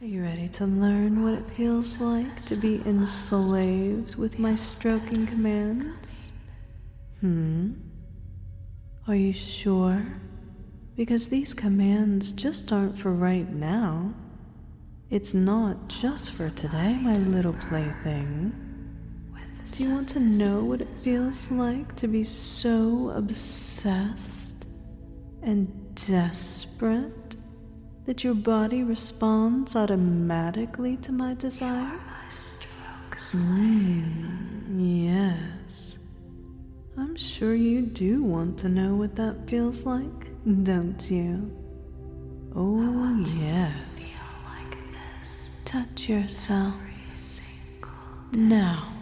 Are you ready to learn what it feels like to be enslaved with my stroking commands? Are you sure? Because these commands just aren't for right now. It's not just for today, my little plaything. Do you want to know what it feels like to be so obsessed and desperate that your body responds automatically to my desire? Yes. I'm sure you do want to know what that feels like, don't you? Oh, yes. Touch yourself. Now.